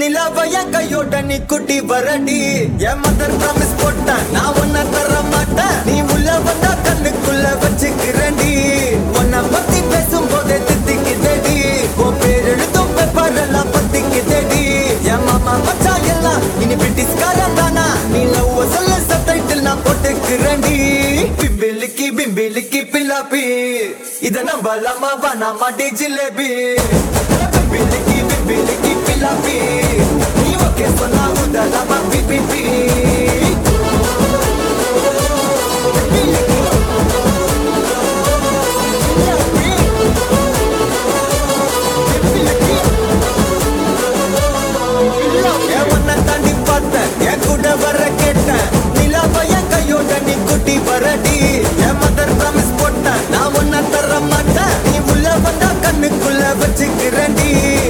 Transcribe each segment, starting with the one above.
நிலவைய கையோட நீ குட்டி வரடி என் மதர் ப்ராமிஸ் போட்ட நான் உன்னை தர மாட்டேன் நீ உள்ள வந்தா கண்ணுக்குள்ள வச்சுக்கிறண்டி உன்னை பத்தி பேசும் போதே தித்திக்குதடி உன் பேர் எழுதும் பேப்பர் எல்லாம் பத்திக்குதடி என் மாமா மச்சா எல்லாம் இனி பிரிட்டிஷ்காரன் தானா நீ லவ் சொல்ல சப்டைட்டில் நான் போட்டுக்கிறண்டி பிம்பிலிக்கி பிலாப்பி இத நம்பலாமா வேணாமா டி ஜிலேபி பிம்பிலிக்கி பிலாப்பி நீ ஓகே சொன்னா உதலாமா பிபிபி உன்னை தாண்டி பார்த்தேன் என் கூட வர கேட்டேன் நிலாவைய கையோட நீ குட்டி வரடி என் மதர் ப்ராமிஸ் போட்டேன் நான் உன்னை தர மாட்டேன் நீ உள்ள வந்தா கண்ணுக்குள்ள வச்சுக்கிறண்டி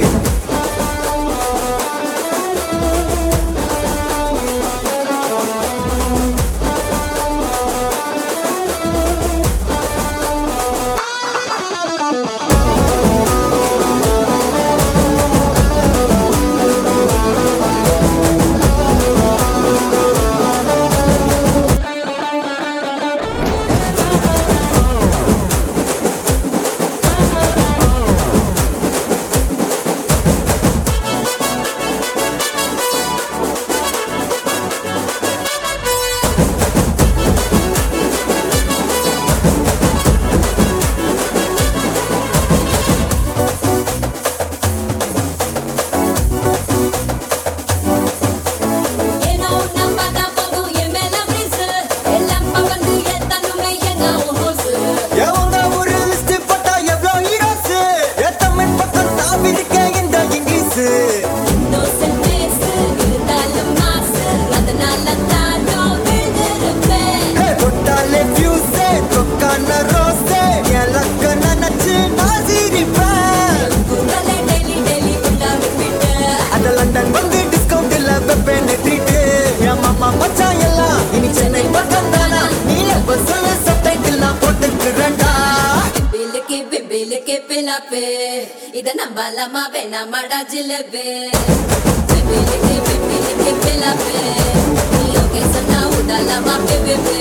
இத நம்பலாமா வேணாமாடா ஜிலேபி பிம்பிலிக்கி பிலாப்பி நீ ஓகே சொன்னா உதலாமா பிபிபி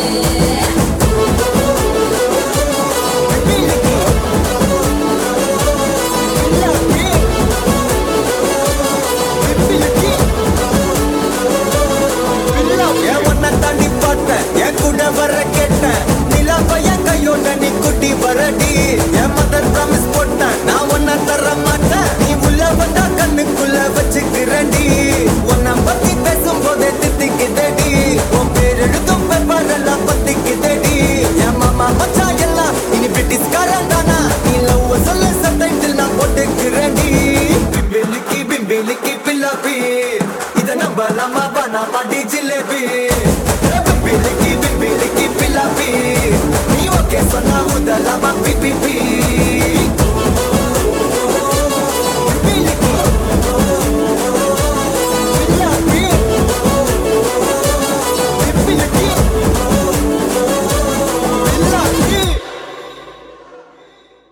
உன்னை தாண்டி பார்த்தேன் என் கூட வர கேட்டேன் நிலாவைய கையோட நீ குட்டி வரடி என் மதர் ப்ராமிஸ் போட்டேன் நான் உன்னை தர மாட்டேன் நீ உள்ள வந்தா கண்ணுக்குள்ள வச்சுக்கிறண்டி உன்னை பத்தி பேசும் போதே தித்திக்குதடி உன் பேர் எழுதும் பேப்பர் எல்லாம் பத்திக்குதடி என் மாமா மச்சா எல்லாம் இனி பிரிட்டிஷ்காரன் தானா நீ லவ் சொல்ல சப்டைட்டில் நான் போட்டுக்கிறண்டி பிம்பிலிக்கி பிலாப்பி இத நம்பலாமா வேணாமா டி ஜிலேபி பிம்பிலிக்கி பிலாப்பி நீ ஓகே சொன்னா உதலாமா பிபிபி